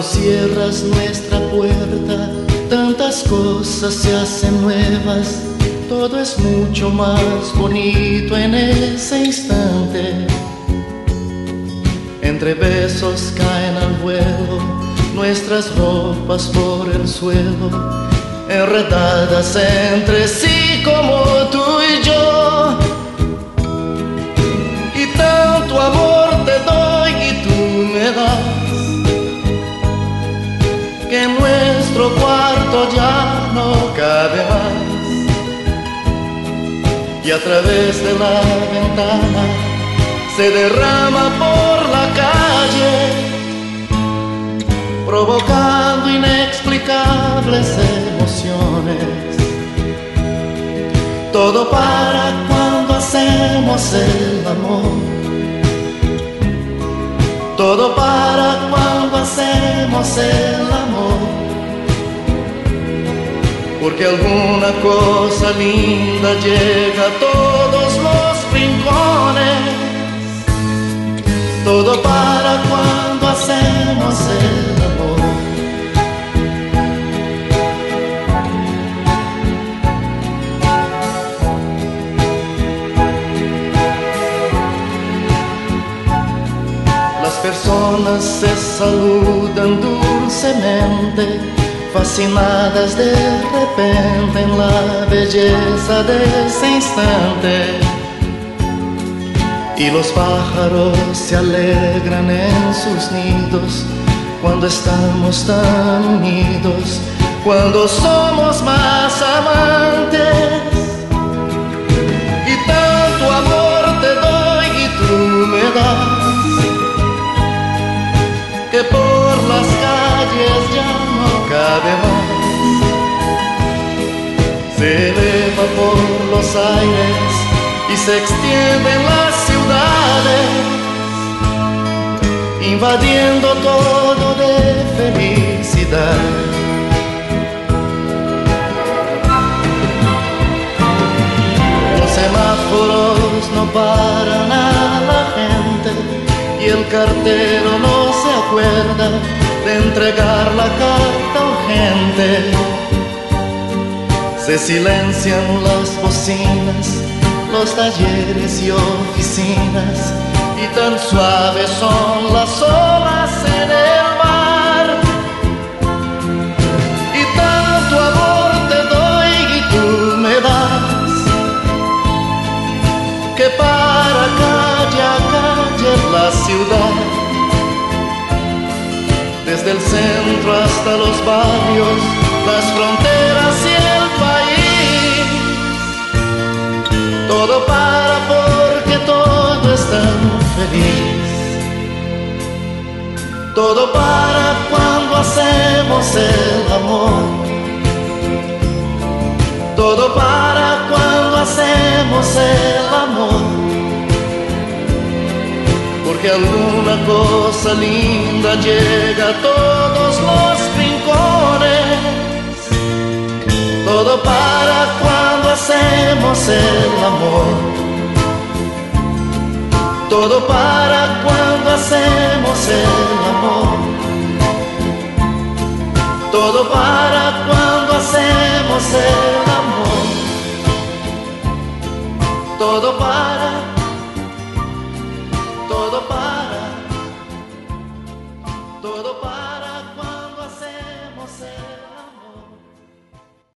cierras nuestra puerta, tantas cosas se hacen nuevas, todo es mucho más bonito en ese instante. Entre besos caen al vuelo nuestras ropas por el suelo, enredadas entre sí como tú y yo. Y tanto amor te doy y tú me das, que en nuestro cuarto ya no cabe más. Y a través de la ventana se derrama por la calle, provocando inexplicables emociones. Todo para cuando hacemos el amor, todo para cuando hacemos el amor. Porque alguna cosa linda llega a todos los rincones, todo para cuando hacemos el amor. Las personas se saludan dulcemente, fascinadas de repente en la belleza de ese instante. Y los pájaros se alegran en sus nidos cuando estamos tan unidos, cuando somos más amantes. Y tanto amor te doy y tú me das, que por las calles ya no cabe más. Se eleva por los aires y se extiende en las ciudades, invadiendo todo de felicidad. Los semáforos no paran a la gente y el cartero no se acuerda de entregar la carta urgente. Se silencian las bocinas, los talleres y oficinas, y tan suaves son las olas en el mar. Y tanto amor te doy y tú me das, que para calle a calle la ciudad, desde el centro hasta los barrios, las fronteras y el país, todo para porque todo es tan feliz. Todo para cuando hacemos el amor, todo para cuando hacemos el amor. Porque alguna cosa linda llega a todos los rincones, todo para cuando hacemos el amor, todo para cuando hacemos el amor, todo para cuando hacemos el amor, todo para, todo para, todo para cuando hacemos el amor.